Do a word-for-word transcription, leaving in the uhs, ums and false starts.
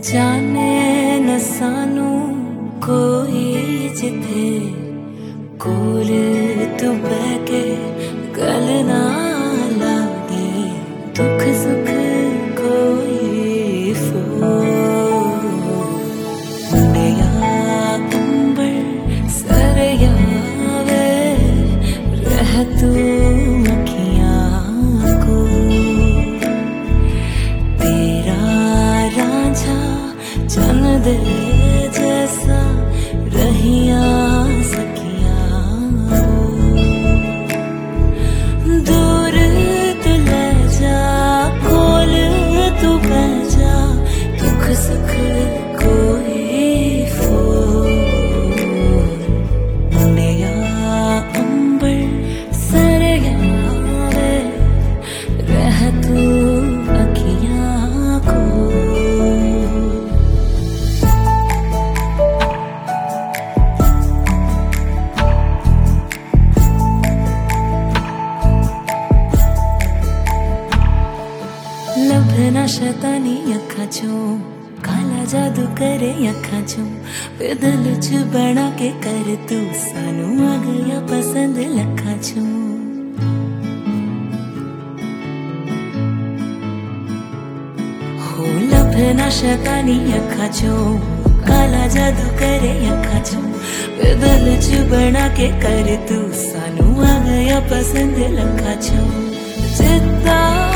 जाने न सानू कोई जिथे कोल तू बैके गल ना लागे दुख सुख कोई फो मुंडिया कंबल सरयावे रह तू अखियां को तेरा रांझा चन दे जैसा रहिया सखियां दूर तू ले जा कोल तू बह जा दुख सुख कोई फोन मुंडिया अंबर सरयावे रह तू अखियां को लभना शैतानी अखा चो काला जादू करे अखा चो दिल च बना के कर तू सानू आ गया पसंद लखा चो हो लभना शैतानी अखा चो काला जादू करे अखा चो दिल च बना के कर तू सानू आ गया पसंद लखा चो जिद्दा